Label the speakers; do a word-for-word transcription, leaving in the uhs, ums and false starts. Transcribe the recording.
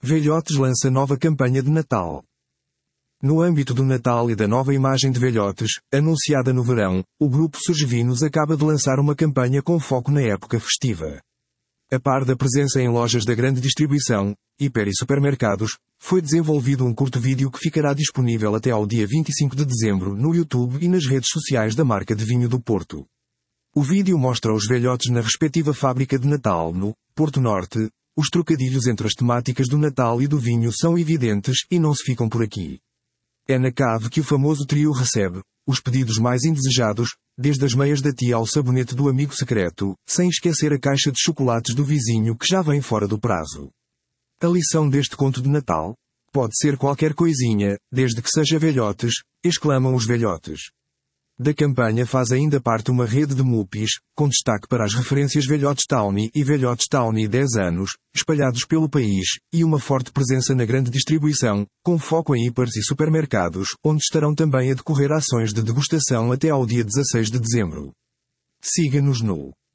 Speaker 1: Velhotes lança nova campanha de Natal. No âmbito do Natal e da nova imagem de velhotes, anunciada no verão, o grupo Surgevinos acaba de lançar uma campanha com foco na época festiva. A par da presença em lojas da grande distribuição, hiper e supermercados, foi desenvolvido um curto vídeo que ficará disponível até ao dia vinte e cinco de dezembro no YouTube e nas redes sociais da marca de vinho do Porto. O vídeo mostra os velhotes na respectiva fábrica de Natal no Porto Norte. Os trocadilhos entre as temáticas do Natal e do vinho são evidentes e não se ficam por aqui. É na cave que o famoso trio recebe os pedidos mais indesejados, desde as meias da tia ao sabonete do amigo secreto, sem esquecer a caixa de chocolates do vizinho que já vem fora do prazo. A lição deste conto de Natal? Pode ser qualquer coisinha, desde que seja velhotes, exclamam os velhotes. Da campanha faz ainda parte uma rede de mupis, com destaque para as referências Velhotes Townie e Velhotes Townie dez anos, espalhados pelo país, e uma forte presença na grande distribuição, com foco em hipers e supermercados, onde estarão também a decorrer ações de degustação até ao dia dezasseis de dezembro. Siga-nos no